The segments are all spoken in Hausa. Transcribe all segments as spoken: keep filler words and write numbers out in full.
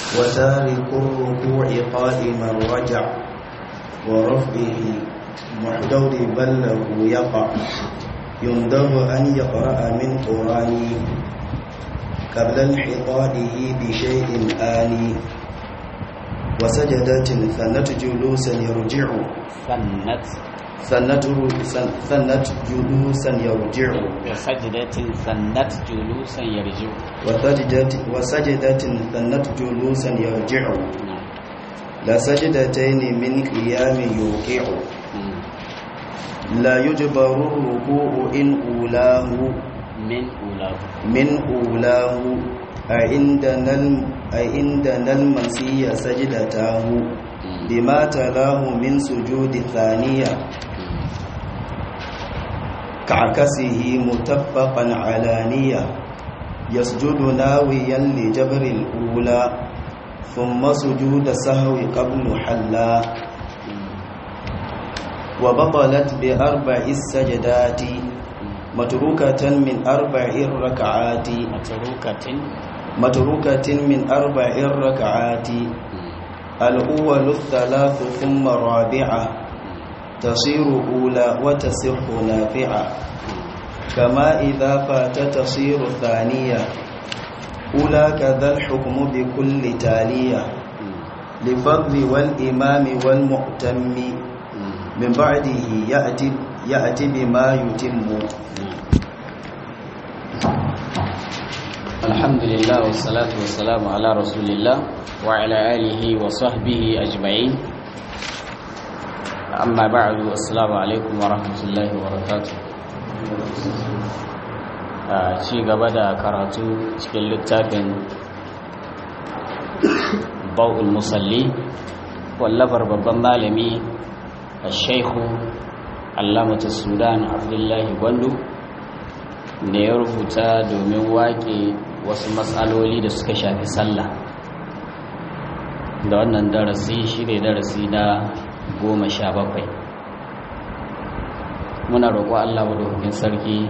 وتارك الركوع قائما رجع ورفعه محدود بل له يقع يندب أن يقرأ من قرآن قبل انحطاطه بشيء آني وسجدات ثنت جلوسا يرجع ثنت ثنت ثنت جلوسا يرجع وسجدة ثنت جلوسا يرجع وسجدة وسجدة ثنت جلوسا يرجع لا سجدتين من قيام يوقع لا يجبر الركوع إن أولاه من أولاه من أولاه عندنا عندنا المسيح سجدته بما تلاه من سجود ثانية كعكسه متفقا علانية يسجد ناويا لجبر الأولى ثم سجود سهو قبل حلا وبطلت بأربع السجدات متروكة من أربع الركعات متروكة متروكة من أربع الركعات الأول الثلاث ثم الرابعة تصير أولى وتصح نافعة كما إذا فات تصير ثانية أولى كذا الحكم بكل تالية لفضل والإمام والمؤتم من بعده يأتي يأتي بما يتم. الحمد لله والصلاة والسلام على رسول الله وعلى آله وصحبه أجمعين. أما بعد، السلام عليكم ورحمة الله وبركاته. ci gaba da karatu cikin littafin bau'ul musalli wallafar babban malami al-shaikhu allamatu sudan abdullahi gwandu da ya rubuta domin waƙe wasu matsaloli da suka shafi sallah. Da wannan darasi shi ne darasi na goma sha bakwai. Muna roƙo Allah madaukakin sarki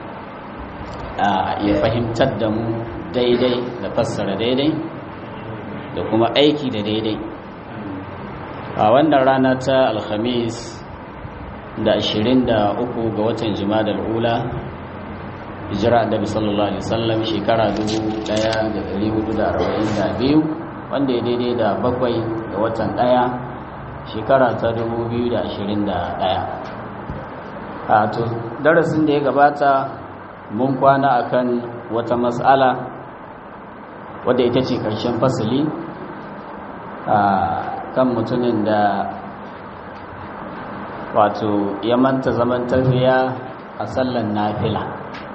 ya fahimtar da mu daidai da fassara daidai da kuma aiki da daidai. A wannan rana ta alhamis da ashirin da uku ga watan jimadal ula hijira annabi sallallahu alaihi wasallam shekara dubu ɗaya da ɗari hudu da arba'in da biyu, wanda ya daidai da bakwai ga watan ɗaya shekara ta dubu biyu da ashirin da ɗaya. A to darasin da ya gabata mun kwana akan wata mas'ala wadda ita ce ƙarshen fasali a kan mutumin da wato ya manta zaman tafiya a sallan nafila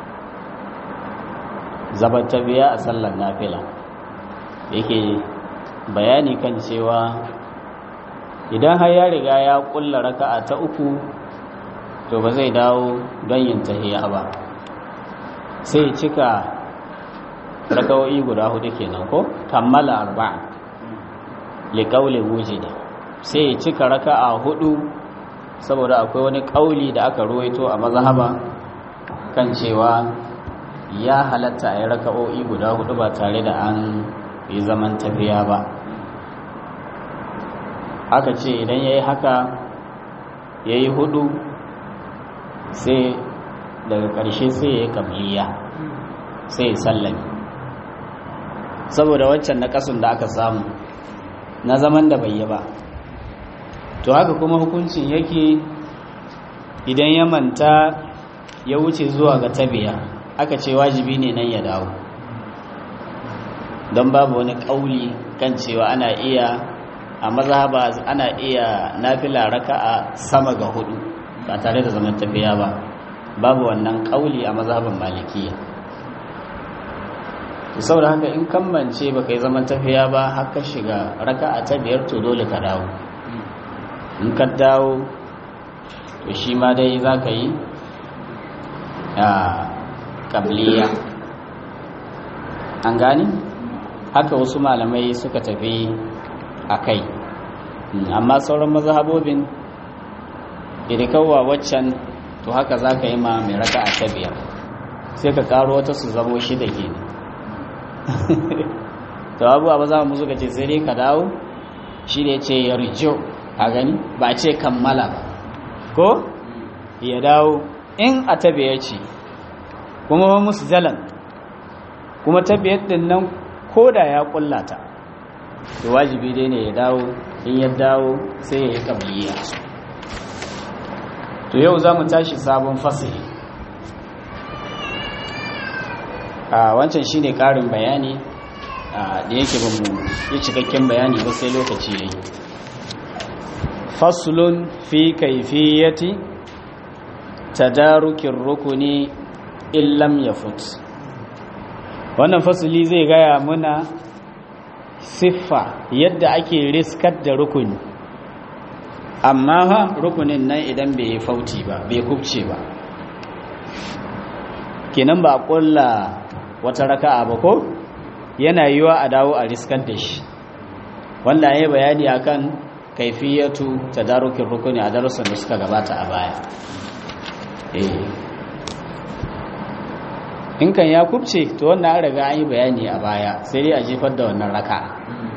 zaman tafiya a sallan nafila yake bayani kan cewa idan har ya riga ya kulla raka'a ta uku to ba zai dawo don yin tahiya ba, sai cika raka'o'i guda hudu kenan ko kammala arba'a liqauli wujida, sai cika raka'a hudu saboda akwai wani kauli da aka ruwaito a mazhaba kan cewa ya halatta a yi raka'o'i guda hudu ba tare da an yi zaman tafiya ba. Aka ce idan ya yi haka ya yi hudu sai daga ƙarshe sai ya yi kamliya sai ya sallami saboda waccan na ƙasun da aka samu na zaman da bai yi ba. To haka kuma hukuncin yake idan ya manta ya wuce zuwa ga tabiya, aka ce wajibi ne nan ya dawo, don babu wani ƙauli kan cewa ana iya a mazhaba ana iya nafila raka'a sama ga hudu ba tare da zaman tafiya ba, babu wannan ƙauli a mazhaban malikiya. To saboda haka in kammance baka yi zaman tafiya ba har ka shiga raka'a ta biyar to dole ka dawo. In ka dawo to shi ma dai za ka yi a ƙabliya. An gani haka wasu malamai suka tafi a kai, amma sauran mazhabobin idikawa waccan to haka za ka yi ma mai raka a ta biyar sai ka karo wata su zamo shida ke to abuwa ba za mu suka ce sai dai ka dawo shi ne ce yarjo a gani ba ce kammala ba ko ya dawo in a tabiya ce kuma ba musu jalan kuma tabiyar din nan ko da ya kullata to wajibi dai ne ya dawo in ya dawo sai ya yi kabliya to yau za mu tashi sabon fasili a wancan shi ne ƙarin bayani da yake ba mu yi cikakken bayani ba sai lokaci ya yi faslun fi kaifiyati tadarukin rukuni illam ya fut wannan fasili zai gaya muna siffa yadda ake riskar da rukuni amma ha rukunin nan idan bai yi fauti ba bai kubce ba kenan ba kulla wata raka'a ba ko yana yiwa a dawo a riskar da shi wanda ya bayani akan kaifiyatu tadarukin rukuni a darussan da suka gabata a baya eh in kan ya kubce to wannan an riga an yi bayani a baya sai dai a jefar da wannan raka'a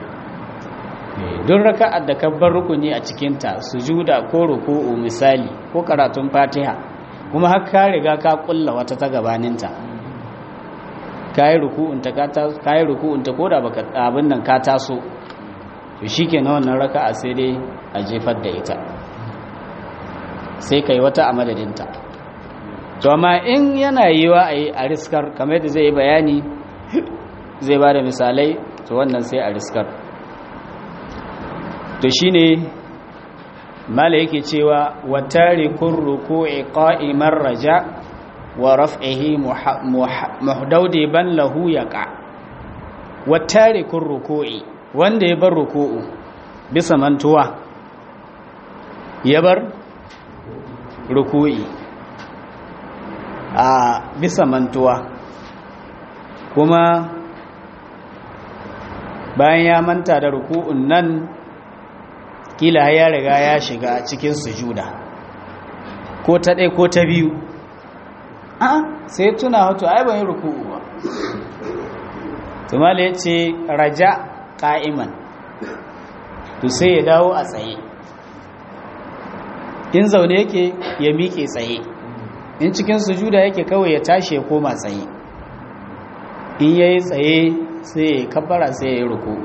don raka'ar da kabbar rukuni a cikinta sujuda ko ruku'u misali ko karatun fatiha kuma har ka riga ka kulla wata ta gabaninta kayi ruku'unta ka taso kayi ruku'unta koda baka abin nan ka taso to shikenan wannan raka'a sai dai a jefar da ita sai kai wata a madadinta to amma in yana yiwa a yi a riskar kamar yadda zai yi bayani zai ba da misalai to wannan sai a riskar to shine mala yake cewa wa tarikun ruku'i qa'iman raja wa raf'ihi muhdawdiban lahu yaqa wa tarikun ruku'i wanda ya bar ruku'u bisa mantuwa ya bar ruku'i a bisa mantuwa kuma bayan ya manta da ruku'un nan kila ya riga ya shiga cikin sujuda ko ta ɗaya ko ta biyu a sai tuna hoto ai ban yi ruku'u ba tumala ya ce raja ƙa'iman to sai ya dawo a tsaye in zaune yake ya miƙe tsaye in cikin sujuda yake kawai ya tashi ya koma tsaye in yayi tsaye sai ya kabbara sai ya yi ruku'u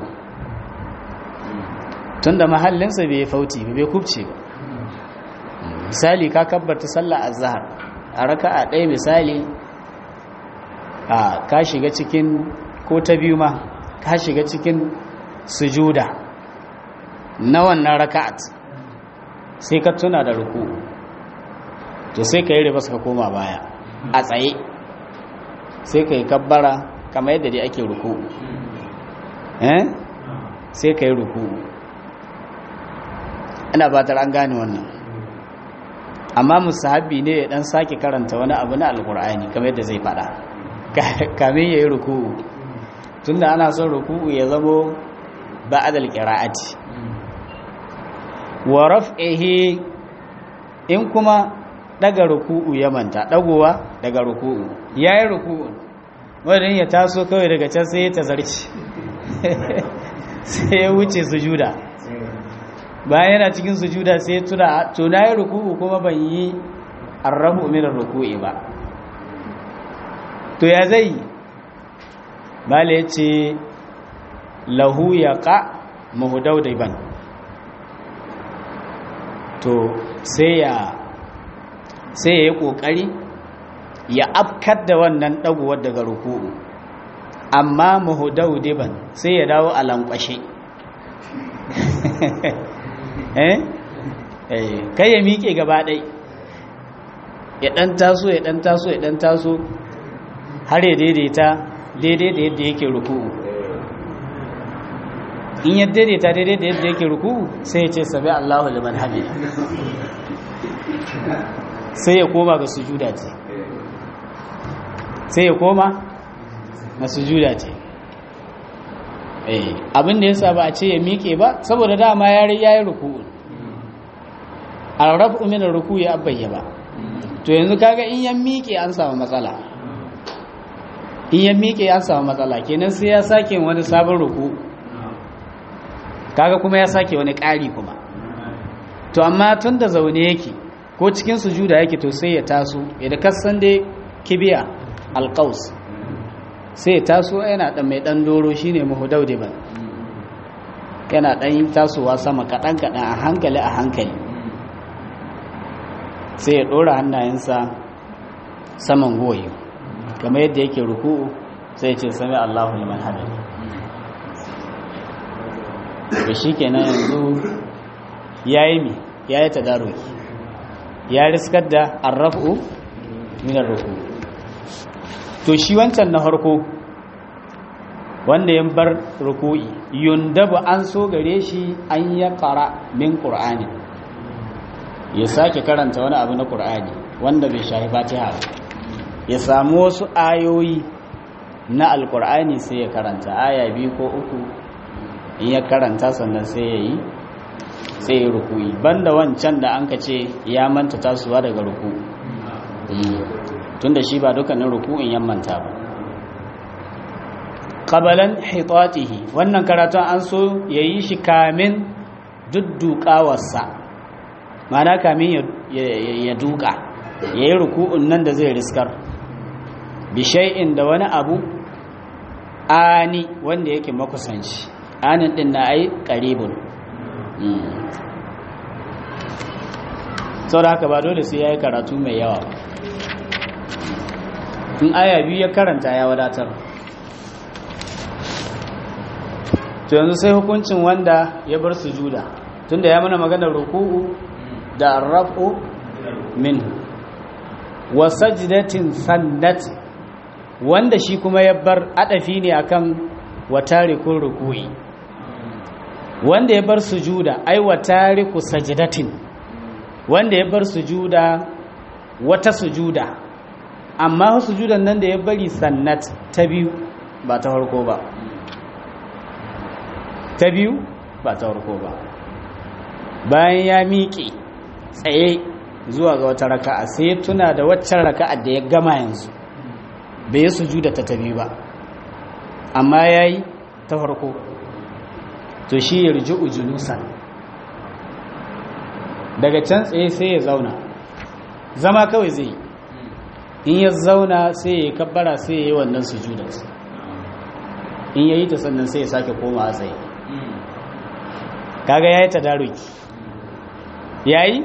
tunda mahallinsa bai fauti bai kubce ba misali ka kabbarta sallah azhar a raka'a ɗaya misali a ka shiga cikin ko ta biyu ma ka shiga cikin sujuda na wannan raka'at sai ka tuna da ruku'u to sai ka yi riba ka koma baya a tsaye sai ka yi kabbara kamar yadda dai ake ruku'u eh sai ka yi ruku'u ina batar an gane wannan amma musahabi ne ya dan sake karanta wani abu na alkur'ani kamar yadda zai fada kamin yayi ruku'u tunda ana son ruku'u ya zamo ba'dal qira'ati wa raf'ihi in kuma daga ruku'u ya manta dagowa daga ruku'u yayi ruku'u wannan ya taso kawai daga can sai ya tazarci sai ya wuce sujuda bayan yana cikin sujuda sai tuna to nayi ruku'u kuma ban yi arrabu min ruku'i ba to ya zai mala yace lahu yaqa muhdawdiban to sai ya sai ya yi kokari ya afkar da wannan daguwar daga ruku'u amma muhdawdiban sai ya dawo a lankwashe eh kai ya miƙe gaba ɗai ya ɗan taso ya ɗan taso ya ɗan taso har ya daidaita daidai da yadda yake ruku'u in ya daidaita daidai da yadda yake ruku'u sai ya ce sabi Allahu liman hamida sai ya koma ga sujuda ce sai ya koma na sujuda ce abin da yasa ba a ce ya miƙe ba saboda dama ya yi ruku'u al-rafu min ar-ruku'i abayya ba to yanzu kaga in ya miƙe an samu matsala in ya miƙe an samu matsala kenan sai ya sake wani sabon ruku kaga kuma ya sake wani ƙari kuma to amma tun da zaune yake ko cikin sujuda yake to sai ya taso idan kasan dai kibiya alqaus sai ya taso yana dan mai dan doro shine muhdaudiban yana dan tasowa sama kadan kadan a hankali a hankali sai ya dora hannayensa saman goyi kamar yadda yake ruku'u sai ya ce sami Allahu liman hamida to shikenan yanzu yayi mi yayi tadaruki ya riskar da arrafu min arruku to shi wancan na farko wanda ya bar ruku'i yundabu an so gare shi an ya qara min qur'ani ya sake karanta wani abu na qur'ani wanda bai shahi fatiha ba ya samu wasu ayoyi na alqur'ani sai ya karanta aya biyu ko uku in ya karanta sannan sai ya yi sai ya ruku'i banda wancan da an ka ce ya manta tasowa daga ruku tunda shi ba dukkanin ruku'in ya manta ba qabalan hitatihi wannan karatun an so yayi shi kamin duddukawarsa ma'ana kamin ya duka yayi ruku'un nan da zai riskar bi shay'in da wani abu ani wanda yake makusanci anin din na ai qaribun sau da haka ba dole sai ya yi karatu mai yawa in aya biyu ya karanta ya wadatar to yanzu sai hukuncin wanda ya bar sujuda tunda ya mana maganar ruku'u da arrafu min wa sajdatin sannat wanda shi kuma ya bar adafi ne akan wa tarikun ruku'i wanda ya bar sujuda ai wa tariku sajdatin wanda ya bar sujuda wata sujuda amma sujudan nan da ya bari sannat ta biyu ba ta farko ba ta biyu ba ta farko ba bayan ya miƙe tsaye zuwa ga wata raka'a sai tuna da waccan raka'a da ya gama yanzu bai yi sujuda ta ta biyu ba amma yayi ta farko to shi yarji'u julusan daga can tsaye sai ya zauna zama kawai zai in ya zauna sai ya kabbara sai ya yi wannan sujudar in ya yi ta sannan sai ya sake koma a tsaye kaga ya yi ta daruki ya yi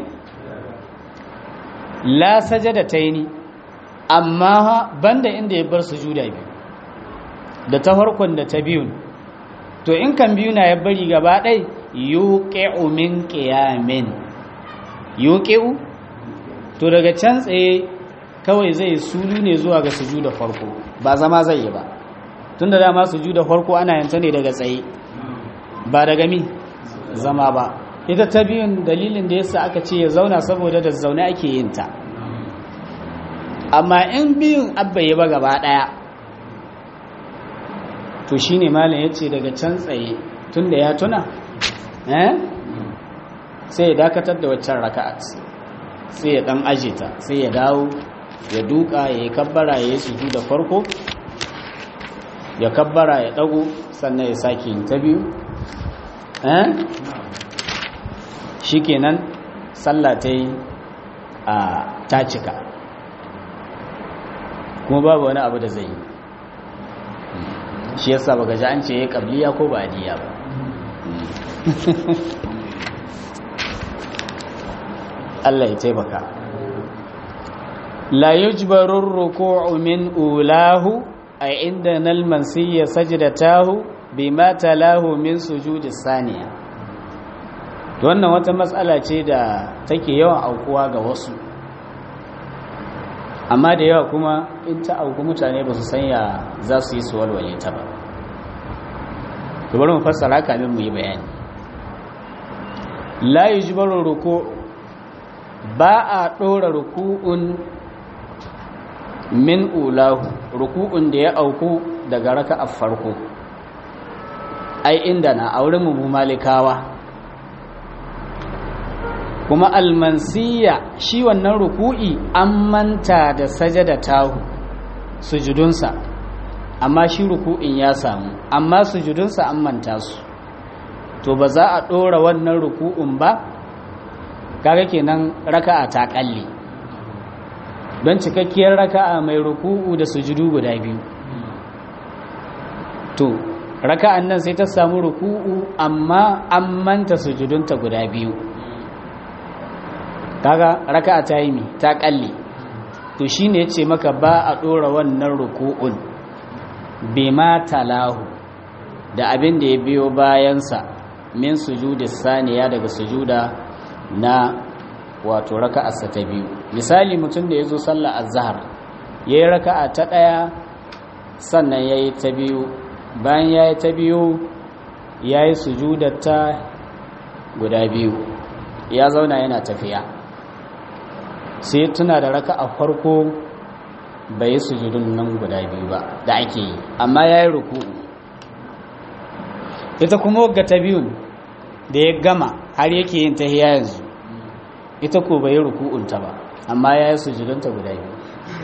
la sajada ta yi amma banda inda ya bar sujuda biyu da ta farkon da ta biyun to in kan biyu na ya bari gaba ɗai yuqi'u min qiyamin yuqi'u to daga can tsaye kawai zai sulu ne zuwa ga sujuda farko ba zama zai yi ba tunda dama sujuda farko ana yanta ne daga tsaye ba daga mi zama ba ita ta biyun dalilin da yasa aka ce ya zauna saboda da zaune ake yin ta amma in biyun abba ya ba gaba daya to shine malam yace daga can tsaye tunda ya tuna eh sai ya dakatar da waccan raka'at sai ya dan aje ta sai ya dawo ya duka ya yi kabbara ya yi suju da farko ya kabbara ya dago sannan ya sake yin ta biyu eh shikenan sallah ta yi a ta cika kuma babu wani abu da zai yi shi yasa baka ji an ce ya kabliya ko ba adiya ba Allah ya taimaka la yujbaru ar-ruku'u min ulahu ay indana al-mansiyya sajdatahu bima talahu min sujudi saniya wannan wata matsala ce da take yawan aukuwa ga wasu amma da yawa kuma in ta auku mutane ba su sanya za su yi su walwale ta ba to bari mu fassara kamin mu yi bayani la yujbaru ar-ruku'u ba a ɗora ruku'un min ulahu ruku'un da ya auku daga raka a farko ai inda na auren mu malikawa kuma almansiya shi wannan ruku'i an manta da sajada tahu sujudunsa amma shi ruku'in ya samu amma sujudunsa an manta su to ba za a ɗora wannan ruku'un ba kaga kenan raka'a ta kalle don cikakkiyar raka'a mai ruku'u da sujudu guda biyu to raka'an nan sai ta samu ruku'u amma an manta sujudunta guda biyu kaga raka'a ta yi mi ta kalle to shine yace maka ba a ɗora wannan ruku'un bima talahu da abin da ya biyo bayansa min sujudi saniya daga sujuda na wato raka'arsa ta biyu misali mutum da ya zo sallar azhar ya yi raka'a ta ɗaya sannan ya yi ta biyu bayan ya yi ta biyu ya yi sujudarta guda biyu ya zauna yana tafiya sai tuna da raka'a farko bai yi sujudun nan guda biyu ba da ake yi amma ya yi ruku'u ita kuma wagga ta biyun da ya gama har yake yin tahiya yanzu ita ko bai yi ruku'unta ba amma ya yi sujudunta guda biyu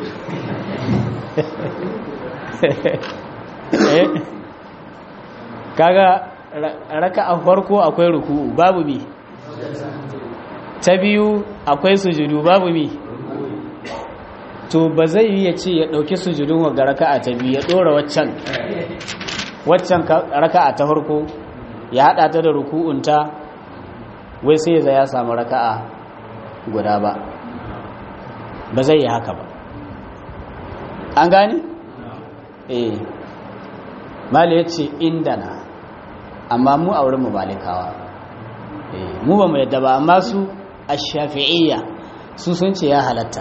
kaga raka'a farko akwai ruku'u babu mi ta biyu akwai sujudu babu mi to ba zai yi ya ce ya ɗauki sujudun wa ga raka'a ta biyu ya ɗora waccan waccan raka'a ta farko ya haɗa ta da ruku'unta wai sai ya ya samu raka'a guda ba ba zai yi haka ba an gani? eh mali ya ce indana amma mu a wurin mubalikawa eh mu ba mu yadda ba amma su a shafi'iyya su sun ce ya halatta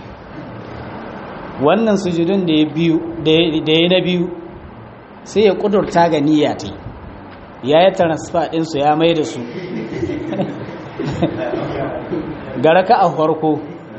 wannan sujudun da ya biyu da ya na biyu sai ya kudurta ga niyya ta ya yi transfer ɗinsu ya mai da su ga raka'a farko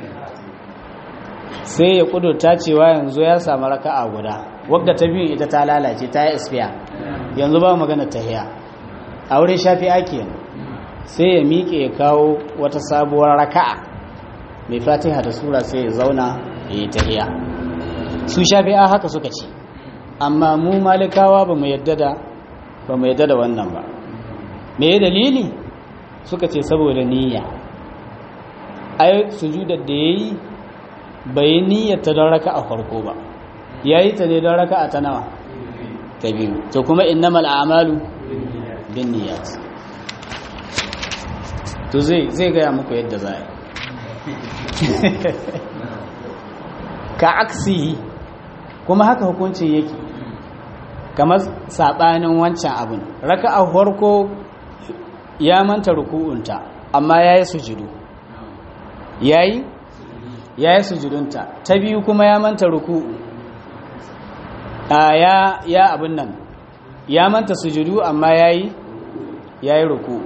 sai ya kudurta cewa yanzu ya samu raka'a guda wadda ta biyu ita ta lalace ta yi isfiya yanzu ba magana tahiya a wurin shafi'a kenan sai ya miƙe ya kawo wata sabuwar raka'a mai fatiha da sura sai ya zauna ya yi tahiya su shafi'a haka suka ce amma mu malikawa ba mu yadda da ba mu yadda da wannan ba me dalili suka ce saboda niyya ai sujudar da yayi bai niyyar ta don raka'a farko ba yayi ta ne don raka'a ta nawa ta biyu to kuma innamal a'malu binniyat to zai zai ga muku yadda za a ka aksi kuma haka hukuncin yake kamar sabanin wancan abun raka'a farko ya manta ruku'unta amma yayi sujudu yayi yayi sujudunta ta biyu kuma ya manta ruku'u a ya ya abun nan ya manta sujudu amma yayi yayi ruku'u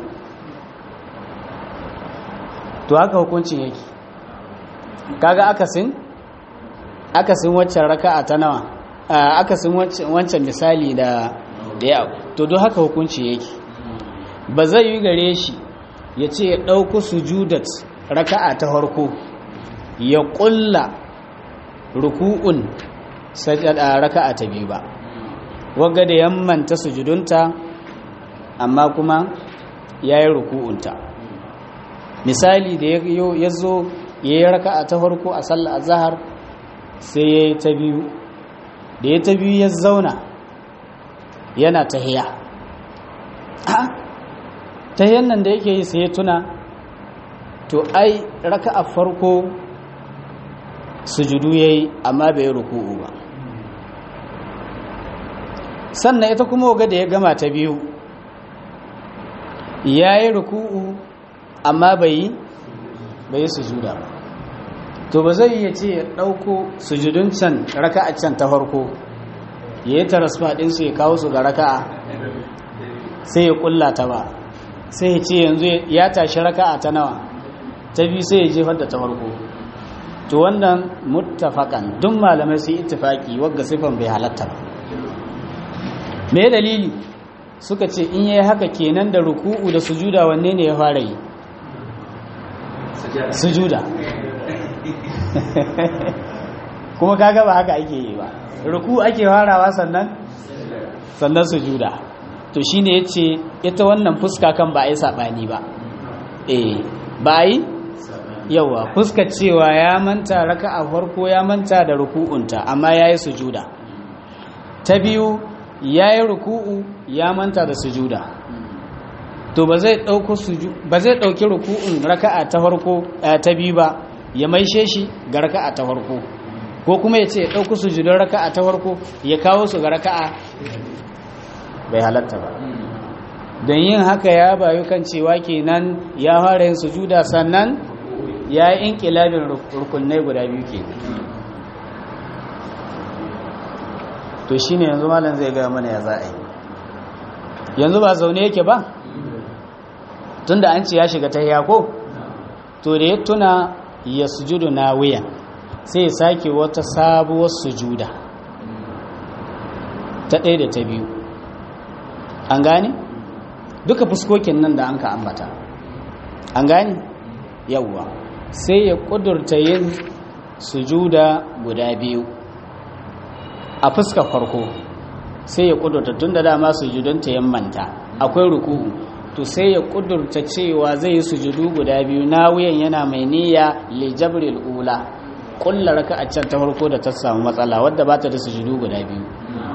to haka hukuncin yake kaga akasin akasin waccan raka'a ta nawa akasin wancan misali da da ya to don haka hukunci yake ba zai yi gare shi ya ce ya ɗauko sujudat raka'a ta farko ya ƙulla ruku'un sajada raka'a ta biyu ba wagga da yammanta sujudunta amma kuma yayi ruku'unta misali da ya zo ya yi raka'a ta farko a sallar azhar sai ya yi ta biyu da ya ta biyu ya zauna yana tahiya tahiyan nan da yake yi sai ya tuna to ai raka'a farko sujudu yayi amma bai ruku'u ba sannan ita kuma waga da ya gama ta biyu yayi ruku'u amma bai bai sujuda ba to ba zai iya ce ya ɗauko sujudun can raka'a can ta farko ya yi tarasfa ɗinsu ya kawo su ga raka'a sai ya ƙulla ta ba sai ya ce yanzu ya tashi raka'a ta nawa ta biyu sai ya jefar da ta farko to wannan muttafakan duk malamai su yi ittifaki wagga sifan bai halatta ba me dalili suka ce in yayi haka kenan da ruku'u da sujuda wanne ne ya fara yi sujuda kuma kaga ba haka ake yi ba, ruku ake farawa sannan sannan sujuda. to shine yace ita wannan fuska kan ba ai sabani ba, eh ba ai yawa fuskar cewa ya manta raka'a farko ya manta da ruku'unta amma yayi sujuda, ta biyu yayi ruku'u ya manta da sujuda, to ba zai dauko suju ba zai dauki ruku'un raka'a ta farko ta biyu ba ya maishe shi ga raka'a ta farko, ko kuma yace ya dauko sujudin raka'a ta farko ya kawo su ga raka'a, bai halatta ba. don yin haka ya bayu kan cewa kenan ya fara yin sujuda sannan ya yi inqilabin rukunai guda biyu ke. to shine yanzu malam zai ga mana ya za a yi. yanzu ba zaune yake ba tunda an ce ya shiga tahiyya ko, to da ya tuna ya sujudu na wuya sai ya sake wata sabuwar sujuda ta ɗaya da ta biyu, an gane duka fuskokin nan da an ka ambata, an gane yawwa sai ya kudurta yin sujuda guda biyu a fuskar farko, sai ya kudurta tun da dama sujudunta yammanta akwai ruku'u, to sai ya kudurta cewa zai yi sujudu guda biyu na wuyan yana mai niyya li jabril ula, kullar raka'a can ta farko da ta samu matsala wadda ba ta da sujudu guda biyu.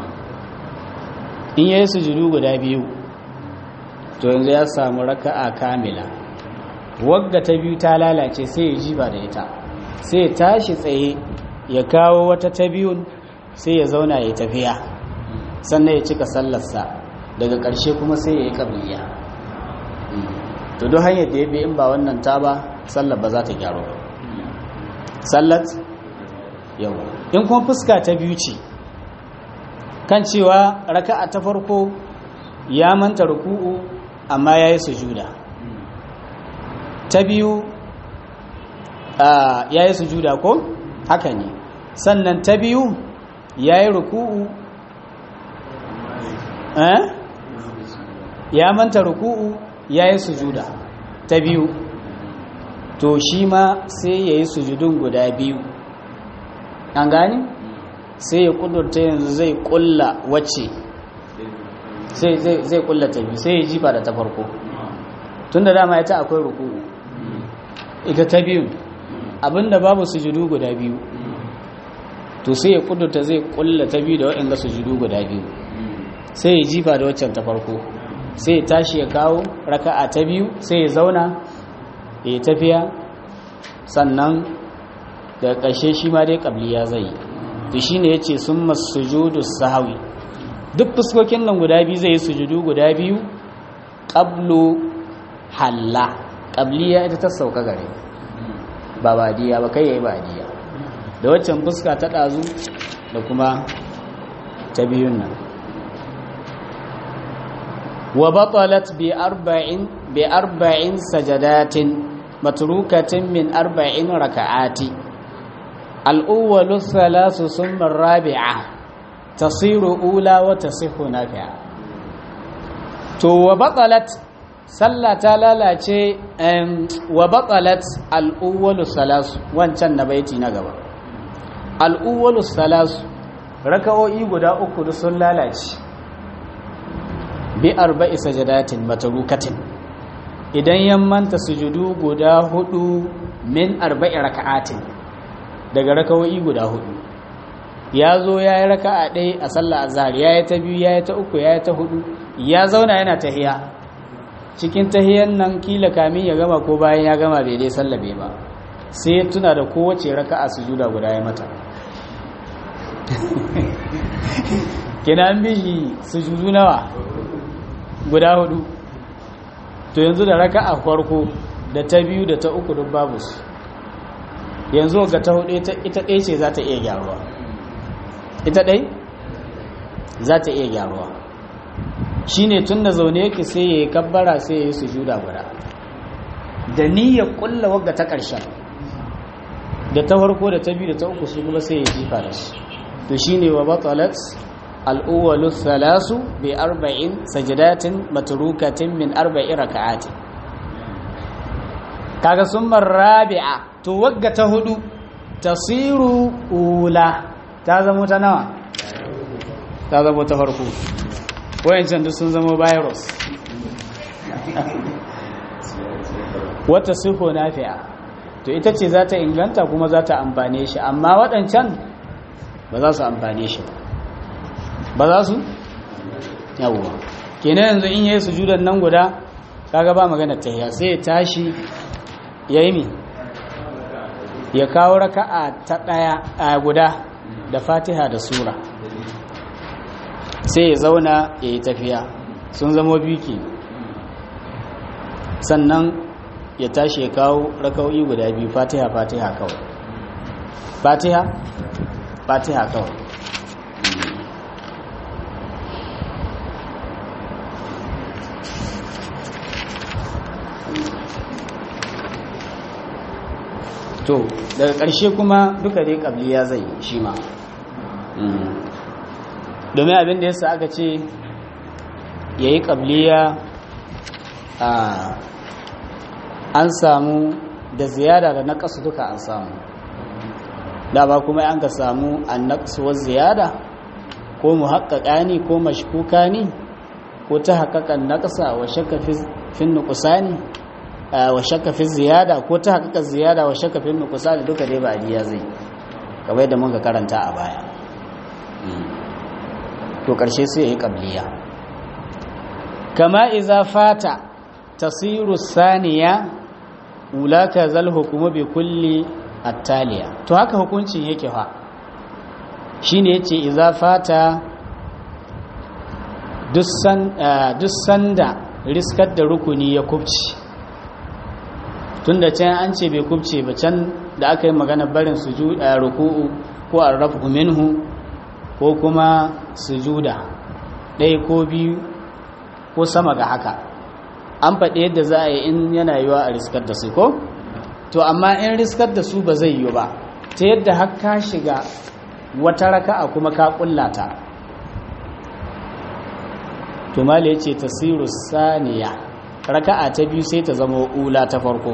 in yayi sujudu guda biyu to yanzu ya samu raka'a kamila, wagga ta biyu ta lalace sai ya jiba da ita, sai ya tashi tsaye ya kawo wata ta biyun sai ya zauna ya tafiya sannan ya cika sallarsa, daga ƙarshe kuma sai ya yi qabliya. to duk hanyar da ya bi in ba wannan ta ba sallar ba za ta gyaru ba. sallat yau in kuma fuska ta biyu ce kan cewa raka'a ta farko ya manta ruku'u amma ya yi sujuda, ta biyu ya yi sujuda ko haka ne, sannan ta biyu ya yi ruku'u ya manta ruku'u ya yi sujuda ta biyu, to shi ma sai ya yi sujudun guda biyu, an gani sai ya kudurta yanzu zai kulla wacce sai zai kulla ta biyu sai ya jifa da ta farko tun da dama ita akwai ruku'u, ita ta biyu abinda babu sujudu guda biyu, to sai ya kudurta zai kulla ta biyu da waɗanda sujudu guda biyu sai ya jifa da waccan ta farko, sai ya tashi ya kawo raka'a ta biyu sai ya zauna ya tafiya, sannan daga ƙarshe shi ma dai qabliya zai yi. to shine yace summa sujudu sahwi, duk fuskokin nan guda biyu zai yi sujudu guda biyu qablu halla, qabliya ita ta sauka gare ba badiya ba kai yayi badiya da waccan fuska ta dazu da kuma ta biyun nan. wa batalat bi arba'in bi arba'in sajadatin matrukatin min arba'in raka'ati al-awwalu thalath thumma ar-rabi'a tasiru ula wa tasihhu nafi'a. to wa batalat sallah ta lalace, wa batalat al-awwalu thalath wancan na baiti na gaba, al-awwalu thalath raka'o'i guda uku da sun lalace bi arba'i sajadatin matrukatin, idan yammanta sujudu guda hudu min arba'i raka'atin daga raka'o'i guda hudu. ya zo ya yi raka'a ɗaya a sallah azhar, ya yi ta biyu, ya yi ta uku, ya yi ta hudu, ya zauna yana tahiya, cikin tahiyan nan kila kamin ya gama ko bayan ya gama bai dai sallabe ba, sai ya tuna da kowace raka'a sujuda guda ya mata kina an bishi sujudu nawa guda hudu, to yanzu da raka'a farko da ta biyu da ta uku duk babu su, yanzu ga ta hudu ita ɗaya ce za ta iya gyaruwa, ita ɗai za ta iya gyaruwa. shi ne tun da zaune yake sai ya yi kabbara sai ya yi sujuda guda da niyyar kulla wagga ta ƙarshen, da ta farko da ta biyu da ta uku su kuma sai ya jifa da shi. to shi ne wa batalat al'uwalu thalasu bi arba'in sajadatin matrukatin min arba'i raka'atin. kaga summa rabi'a, to wagga ta hudu tasiru ula ta zama ta nawa ta zama ta farko wayancan duk sun zama virus wata siho nafi'a to ita ce za ta inganta kuma za ta amfane shi amma waɗancan ba za su amfane shi ba za su yawwa kenan yanzu in yayi sujudan nan guda kaga ba magana tahiyya sai ya tashi yayi mi ya kawo raka'a ta daya a guda da Fatiha da sura sai ya zauna yayi tafiya sun zama biki sannan ya tashi ya kawo raka'o'i guda biyu Fatiha Fatiha kawai Fatiha Fatiha kawai to daga ƙarshe kuma duka dai ƙabliya zai shi ma domin abin da yasa aka ce ya yi ƙabliya an samu da ziyada da naƙasu duka an samu da ba kuma an ka samu an naƙasuwar ziyada ko mu haƙaƙa ne ko mashkuka ne ko ta haƙaƙan naƙasa wa shakka fin nuƙusa wa shakka fi ziyada ko ta haƙaƙa ziyada wa shakka fi nuqsan duka dai ba adiya zai kamar yadda muka karanta a baya to ƙarshe sai yayi qabliya kama iza fata tasiru saniya ulaka zal hukmu bi kulli attaliya to haka hukuncin yake fa shine yace iza fata dussan dussan da riskar da rukuni ya kubci tunda can an ce bai kubce ba can da aka yi magana barin sujuda ruku'u ko arrafu minhu ko kuma sujuda ɗaya ko biyu ko sama ga haka an faɗi yadda za a yi in yana yiwa a riskar da su ko to amma in riskar da su ba zai yi ba ta yadda har ka shiga wata raka'a kuma ka kullata to mala yace tasiru saniya raka'a ta biyu sai ta zama ula ta farko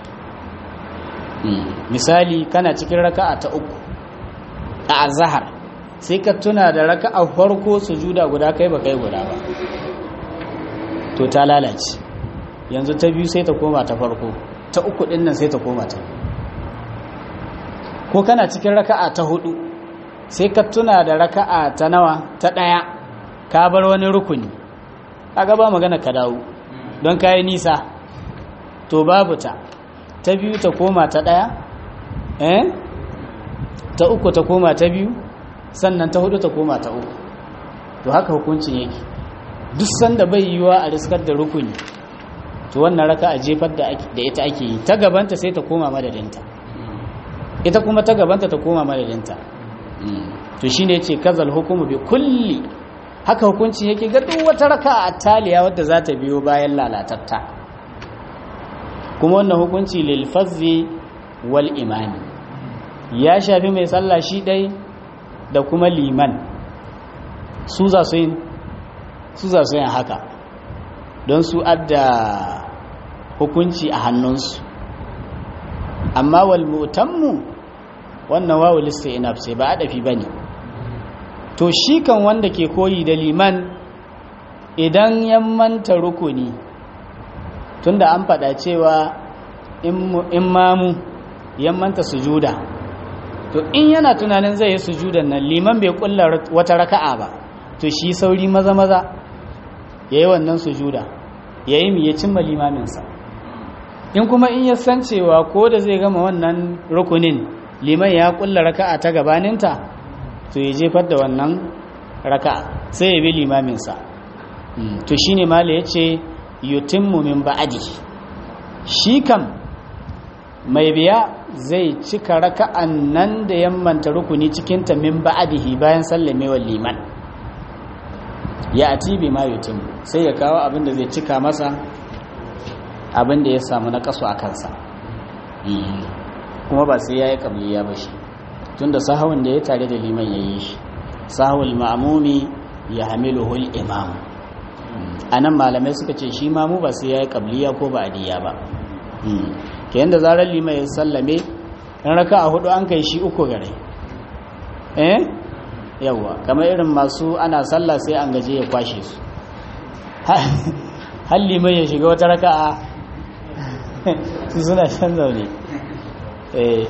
misali kana cikin raka'a ta uku a azhar sai ka tuna da raka'a farko sujuda guda kai ba kai guda ba to ta lalace yanzu ta biyu sai ta koma ta farko ta uku din nan sai ta koma ta ko kana cikin raka'a ta hudu sai ka tuna da raka'a ta nawa ta daya ka bar wani rukuni kaga ba magana ka dawo don kayi nisa to babu ta ta biyu ta koma ta ɗaya eh ta uku ta koma ta biyu sannan ta hudu ta koma ta uku to haka hukuncin yake duk sanda bai yiwa a riskar da rukuni to wannan raka a jefar da ita ake yi ta gabanta sai ta koma madadinta ita kuma ta gabanta ta koma madadinta to shine yace kazal hukumu bi kulli haka hukunci yake ga duk wata raka'a attaliya wadda za ta biyo bayan lalatatta kuma wannan hukunci lil fazzi wal imani ya shafi mai sallah shi dai da kuma liman su za su yin su za su yin haka don su adda hukunci a hannunsu amma wal mutammu wannan wawu listinaf sai ba adafi bane to shi kan wanda ke koyi da liman idan ya manta rukuni tunda an faɗa cewa in mamu ya manta sujuda to in yana tunanin zai yi sujudan nan liman bai kulla wata raka'a ba to shi sauri maza maza yayi wannan sujuda yayi mi ya cimma limaminsa in kuma in ya san cewa ko da zai gama wannan rukunin liman ya kulla raka'a ta gabaninta to ya jefar da wannan raka'a sai ya bi limaminsa to shine mala yace yutimmu min ba'di shi kam mai biya zai cika raka'an nan da yammanta rukuni cikin ta min ba'dihi bayan sallamewar liman ya ati bi ma yutimmu sai ya kawo abin da zai cika masa abin da ya samu na kaso a kansa kuma ba sai yayi kabliya ba shi tunda sahawun da ya tare da liman yayi shi sahawul ma'mumi ya hamiluhu al-imam anan malamai suka ce shi mamu ba sai yayi qabliya ko ba'diya ba ke yanda zarar liman ya sallame in raka'a hudu an kai shi uku gare eh yawa kamar irin masu ana sallah sai an gaje ya kwashe su halli mai ya shiga wata raka'a su suna can zaune eh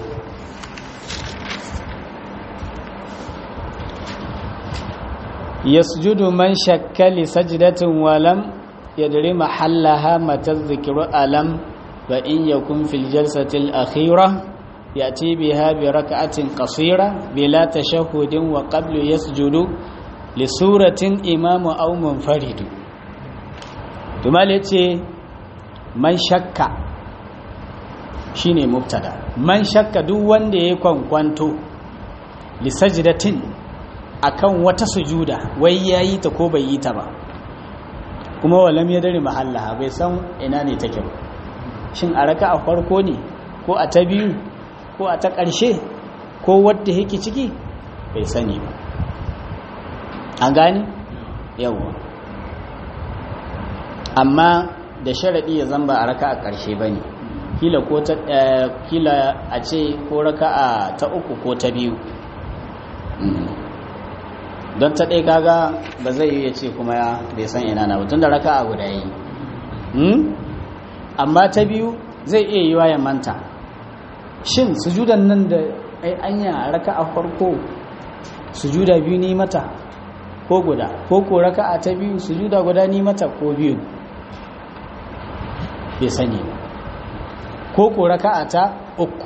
yasjudu man shakka li sajdatin walam yadri mahallaha mata dhikru alam wa in yakun fil jalsati al akhirah yati biha bi rak'atin qasira bila tashahhudin wa qablu yasjudu li suratin imamu aw munfaridu to mal yace man shakka shine mubtada man shakka duk wanda yayi kwankwanto li sajdatin akan wata sujuda wai yayi ta ko bai yi ta ba kuma walam ya dare mahallaha bai san ina ne take ba shin a raka'a farko ne ko a ta biyu ko a ta ƙarshe ko wadda yake ciki bai sani ba an gane yawa amma da sharadi ya zamba a raka'a ƙarshe bane kila ko ta kila a ce ko raka'a ta uku ko ta biyu don ta ɗaya kaga ba zai yi ya ce kuma ya bai san ina na tun da raka a guda yi amma ta biyu zai iya yi wayan manta shin sujudan nan da ai anya raka a farko sujuda biyu ni mata ko guda ko ko raka a ta biyu sujuda guda ni mata ko biyu bai sani ba ko ko raka a ta uku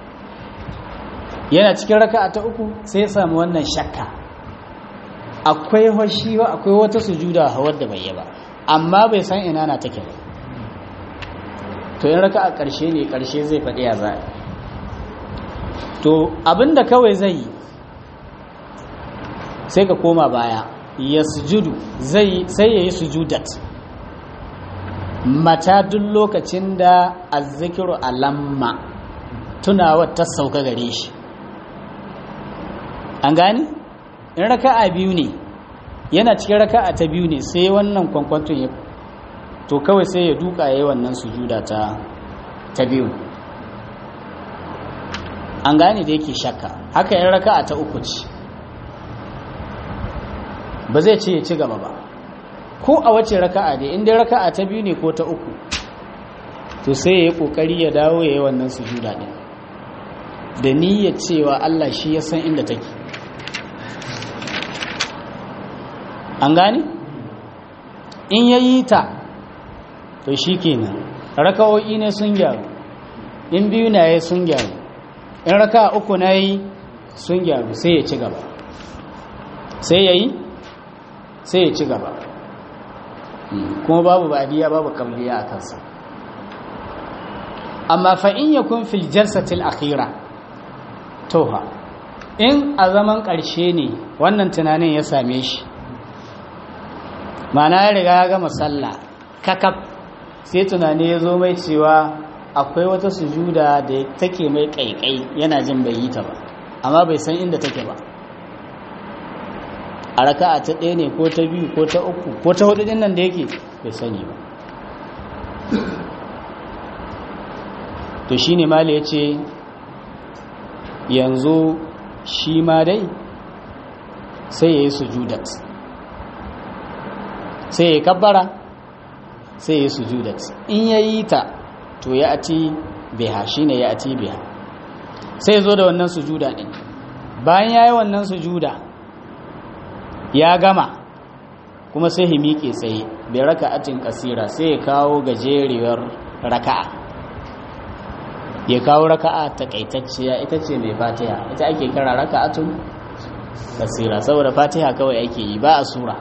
yana cikin raka a ta uku sai ya samu wannan shakka akwai hoshi ba akwai wata sujuda wadda bai yi ba amma bai san ina na take ba to in raka a ƙarshe ne ƙarshe zai faɗi ya za to abinda kawai zai yi sai ka koma baya ya sujudu zai sai ya yi sujudat mata duk lokacin da azzikiru alamma tunawa ta sauka gare shi an gani? in raka'a biyu ne yana cikin raka'a ta biyu ne sai wannan kwankwanton ya to kawai sai ya duka yayin wannan sujuda ta ta biyu an gane da yake shakka haka in raka'a ta uku ce ba zai ce ya ci gaba ba ko a wace raka'a dai in dai raka'a ta biyu ne ko ta uku to sai ya yi kokari ya dawo yayin wannan sujuda din da niyyar cewa Allah shi ya san inda take an gane in yayi ta to shikenan raka'o'i ne sun gyaru in biyu na yayi sun gyaru in raka'a uku na yi sun gyaru sai ya ci gaba sai yayi sai ya ci gaba kuma babu badiya babu kamliya a kansa amma fa in yakun fil jalsatil akhira toha in a zaman ƙarshe ne wannan tunanin ya same shi mana ya riga ya gama sallah kakaf sai tunani ya zo mai cewa akwai wata sujuda da take mai kaikai yana jin bai yi ta ba amma bai san inda take ba a raka'a ta ɗaya ne ko ta biyu ko ta uku ko ta hudu din nan da yake bai sani ba to shine mali yace yanzu shi ma dai sai yayi sujudat sai ya kabbara sai ya sujudat in yayi ta to ya ati biha shine ya ati biha sai zo da wannan sujuda din bayan yayi wannan sujuda ya gama kuma sai ya miƙe tsaye bai raka'atin kasira sai ya kawo gajeriyar raka'a ya kawo raka'a takaitacciya ita ce mai fatiha ita ake kira raka'atun kasira saboda fatiha kawai ake yi ba a sura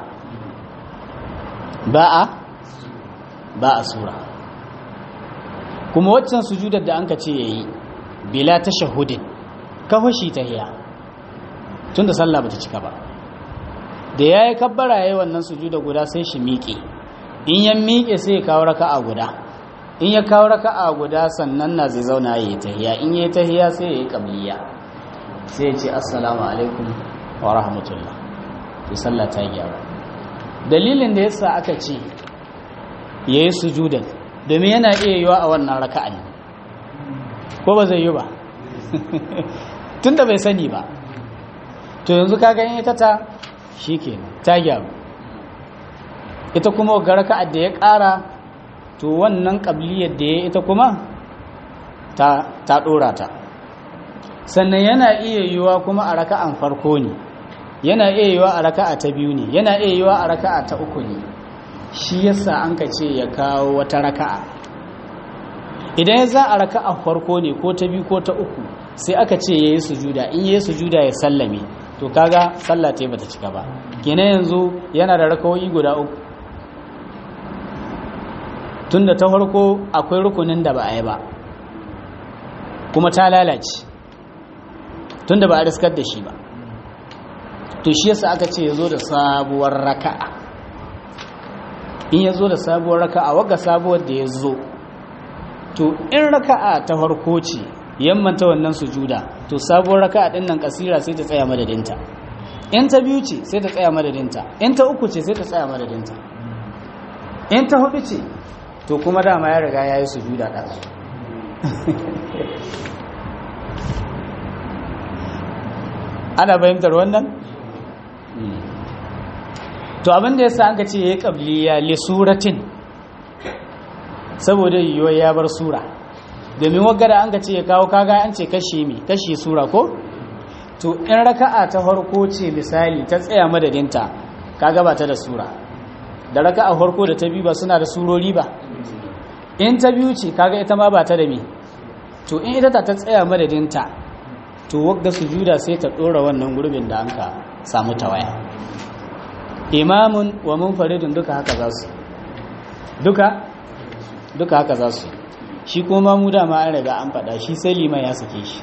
ba a ba a sura kuma waccan sujudar da anka ce yayi bila tashahhudin kafashi tahiya tunda sallah bata cika ba da yayi kabbara yayi wannan sujuda guda sai shi miƙe in ya miƙe sai ya kawo raka'a guda in ya kawo raka'a guda sannan na zai zauna yayi tahiya in yayi tahiya sai yayi qabliya sai ya ce assalamu alaikum wa rahmatullah to sallah ta gyara dalilin da yasa aka ce yayi sujudan domin yana iya yiwa a wannan raka'a ne ko ba zai yi ba tunda bai sani ba to yanzu kaga in ita ta shikenan ta gyaru ita kuma ga raka'ar da ya ƙara to wannan qabliyar da ya ita kuma ta ta dora ta sannan yana iya yiwa kuma a raka'an farko ne yana iya yiwa a raka'a ta biyu ne yana iya yiwa a raka'a ta uku ne shi yasa an ka ce ya kawo wata raka'a idan ya za a raka'a farko ne ko ta biyu ko ta uku sai aka ce yayi sujuda in yayi sujuda ya sallame to kaga sallah ta bata cika ba kenan yanzu yana da rakawoyi guda uku tunda ta farko akwai rukunin da ba a yi ba kuma ta lalace tunda ba a riskar da shi ba to shi yasa aka ce yazo da sabuwar raka'a in yazo da sabuwar raka'a wagga sabuwar da yazo to in raka'a ta farko ce yammanta wannan sujuda to sabuwar raka'a din nan kasira sai ta tsaya madadinta in ta biyu ce sai ta tsaya madadinta in ta uku ce sai ta tsaya madadinta in ta hudu ce to kuma dama ya riga yayi sujuda da ana fahimtar wannan to abin da yasa an ka ce yayi qabliya li suratin saboda yiwo ya bar sura domin wagara an ka ce ya kawo kaga an ce kashi mi kashi sura ko to in raka'a ta farko ce misali ta tsaya madadinta kaga ba ta da sura da raka'a farko da ta biyu ba suna da surori ba in ta biyu ce kaga ita ma ba ta da mi to in ita ta tsaya madadinta to wagga sujuda sai ta dora wannan gurbin da anka samu tawaya imamun wa munfaridun duka haka za su duka duka haka za su shi kuma mu dama an riga an faɗa shi sai liman ya sake shi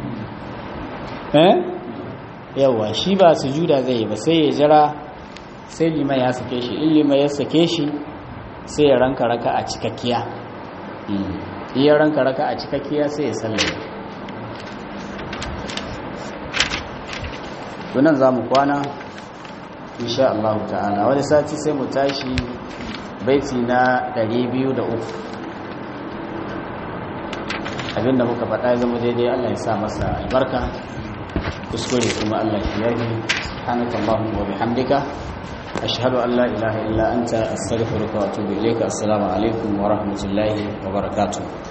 eh yawa shi ba sujuda zai yi ba sai ya jira sai liman ya sake shi in liman ya sake shi sai ya ranka raka a cikakkiya in ya ranka raka a cikakkiya sai ya sallame tunan za mu kwana insha Allah ta'ala wani sati sai mu tashi baiti na ɗari biyu da uku abinda muka faɗa ya zama daidai Allah ya sa masa albarka kuskure kuma Allah ya yi subhanaka allahumma wa bihamdika ashhadu an la ilaha illa anta astaghfiruka wa atubu ilayka assalamu alaikum wa rahmatullahi wa barakatuh